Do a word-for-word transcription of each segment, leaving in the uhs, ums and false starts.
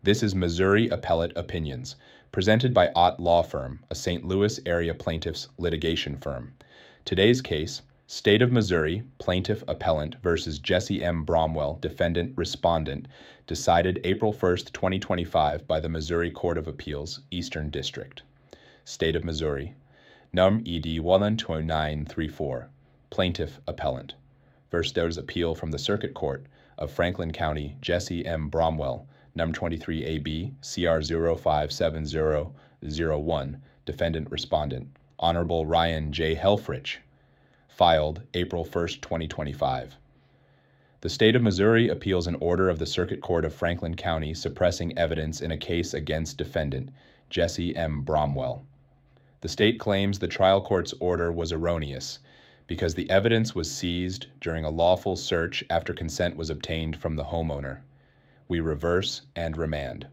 This is Missouri Appellate Opinions, presented by Ott Law Firm, a Saint Louis area plaintiffs litigation firm. Today's case, State of Missouri Plaintiff Appellant versus Jesse M. Bromwell, Defendant Respondent, decided April first, twenty twenty-five by the Missouri Court of Appeals, Eastern District. State of Missouri, Num E D one two nine three four, Plaintiff Appellant. First, there is appeal from the Circuit Court of Franklin County, Jesse M. Bromwell, Num twenty-three A B, C R zero five seven zero zero one, Defendant Respondent, Honorable Ryan J. Helfrich, filed April first, twenty twenty-five. The State of Missouri appeals an order of the Circuit Court of Franklin County suppressing evidence in a case against defendant Jesse M. Bromwell. The state claims the trial court's order was erroneous because the evidence was seized during a lawful search after consent was obtained from the homeowner. We reverse and remand.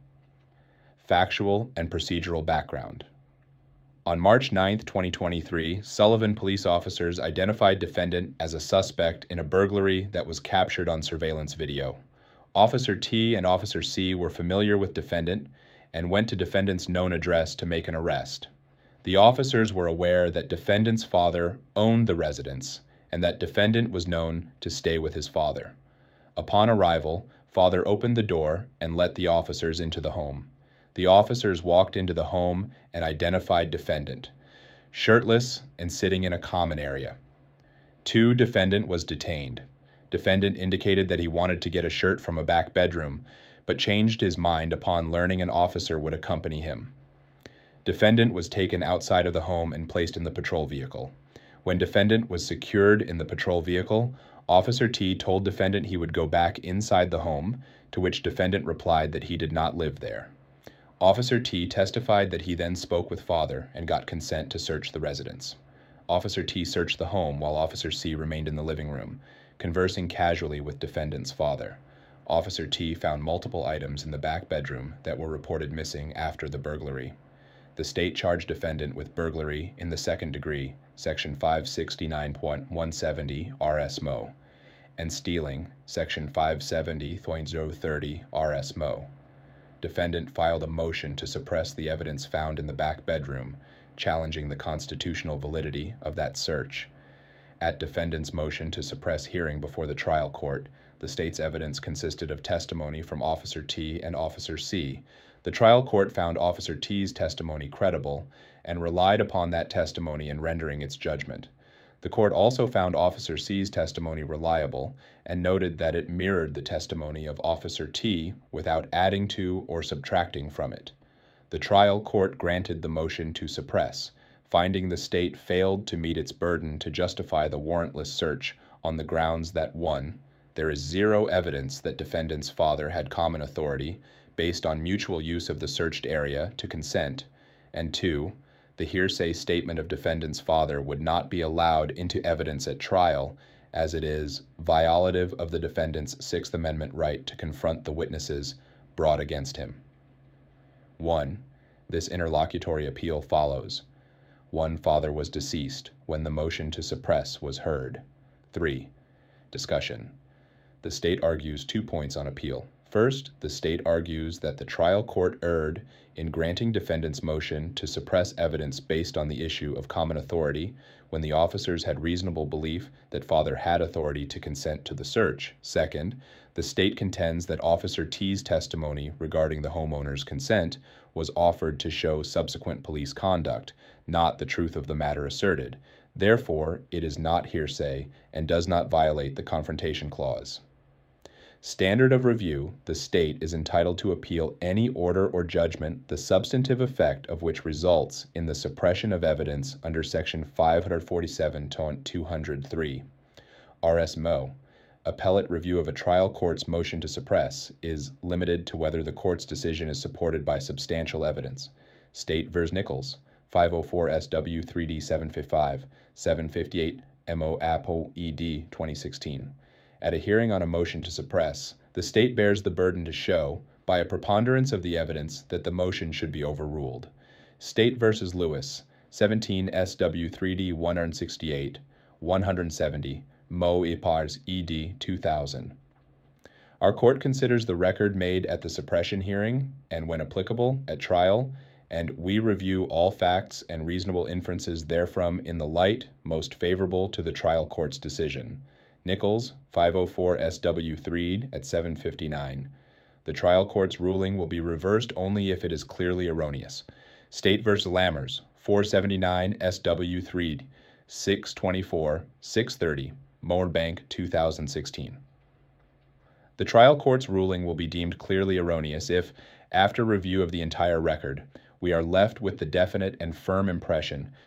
Factual and procedural background. On March ninth, twenty twenty-three, Sullivan police officers identified defendant as a suspect in a burglary that was captured on surveillance video. Officer T and Officer C were familiar with defendant and went to defendant's known address to make an arrest. The officers were aware that defendant's father owned the residence and that defendant was known to stay with his father. Upon arrival, father opened the door and let the officers into the home. The officers walked into the home and identified defendant, shirtless and sitting in a common area. Two, defendant was detained. Defendant indicated that he wanted to get a shirt from a back bedroom, but changed his mind upon learning an officer would accompany him. Defendant was taken outside of the home and placed in the patrol vehicle. When defendant was secured in the patrol vehicle, Officer T told defendant he would go back inside the home, to which defendant replied that he did not live there. Officer T testified that he then spoke with father and got consent to search the residence. Officer T searched the home while Officer C remained in the living room, conversing casually with defendant's father. Officer T found multiple items in the back bedroom that were reported missing after the burglary. The state charged defendant with burglary in the second degree, Section five sixty-nine point one seventy R S M O, and stealing, Section five seventy point zero thirty R S M O. Defendant filed a motion to suppress the evidence found in the back bedroom, challenging the constitutional validity of that search. At defendant's motion to suppress hearing before the trial court, the state's evidence consisted of testimony from Officer T and Officer C. The trial court found Officer T's testimony credible and relied upon that testimony in rendering its judgment. The court also found Officer C's testimony reliable and noted that it mirrored the testimony of Officer T without adding to or subtracting from it. The trial court granted the motion to suppress, finding the state failed to meet its burden to justify the warrantless search on the grounds that one, there is zero evidence that defendant's father had common authority based on mutual use of the searched area to consent, and two, the hearsay statement of defendant's father would not be allowed into evidence at trial, as it is violative of the defendant's Sixth Amendment right to confront the witnesses brought against him. One, this interlocutory appeal follows. One, father was deceased when the motion to suppress was heard. Three, discussion. The state argues two points on appeal. First, the state argues that the trial court erred in granting defendant's motion to suppress evidence based on the issue of common authority when the officers had reasonable belief that father had authority to consent to the search. Second, the state contends that Officer T's testimony regarding the homeowner's consent was offered to show subsequent police conduct, not the truth of the matter asserted. Therefore, it is not hearsay and does not violate the Confrontation Clause. Standard of review, the state is entitled to appeal any order or judgment the substantive effect of which results in the suppression of evidence under Section five forty-seven point two oh three. R S M O, appellate review of a trial court's motion to suppress, is limited to whether the court's decision is supported by substantial evidence. State v. Nichols, five oh four S W three D seven fifty-five, seven fifty-eight M O Apple E D twenty sixteen. At a hearing on a motion to suppress, the state bears the burden to show, by a preponderance of the evidence, that the motion should be overruled. State v. Lewis, seventeen S W three D one sixty-eight, one seventy, Mo Ipars E D two thousand. Our court considers the record made at the suppression hearing and, when applicable, at trial, and we review all facts and reasonable inferences therefrom in the light most favorable to the trial court's decision. Nichols, five oh four S W three at seven fifty-nine. The trial court's ruling will be reversed only if it is clearly erroneous. State v. Lammers, four seventy-nine S W three, six twenty-four, six thirty, Moorbank, two thousand sixteen. The trial court's ruling will be deemed clearly erroneous if, after review of the entire record, we are left with the definite and firm impression